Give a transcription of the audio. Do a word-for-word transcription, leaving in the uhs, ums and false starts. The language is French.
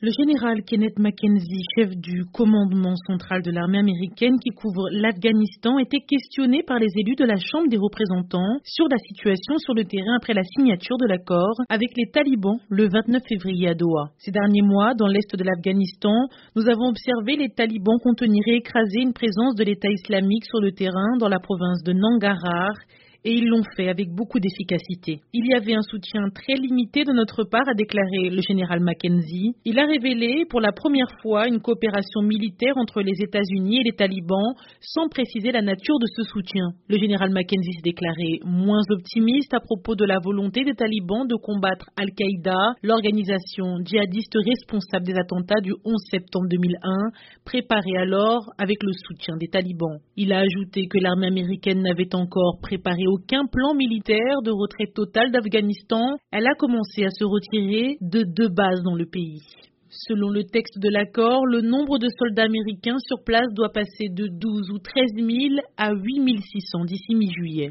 Le général Kenneth McKenzie, chef du commandement central de l'armée américaine qui couvre l'Afghanistan, était questionné par les élus de la Chambre des représentants sur la situation sur le terrain après la signature de l'accord avec les talibans le vingt-neuf février à Doha. Ces derniers mois, dans l'est de l'Afghanistan, nous avons observé les talibans contenir et écraser une présence de l'État islamique sur le terrain dans la province de Nangarhar. Et ils l'ont fait avec beaucoup d'efficacité. Il y avait un soutien très limité de notre part, a déclaré le général McKenzie. Il a révélé pour la première fois une coopération militaire entre les États-Unis et les talibans, sans préciser la nature de ce soutien. Le général McKenzie s'est déclaré moins optimiste à propos de la volonté des talibans de combattre Al-Qaïda, l'organisation djihadiste responsable des attentats du onze septembre deux mille un, préparée alors avec le soutien des talibans. Il a ajouté que l'armée américaine n'avait encore préparé aucun plan militaire de retrait total d'Afghanistan. Elle a commencé à se retirer de deux bases dans le pays. Selon le texte de l'accord, le nombre de soldats américains sur place doit passer de douze ou treize mille à huit mille six cents d'ici mi-juillet.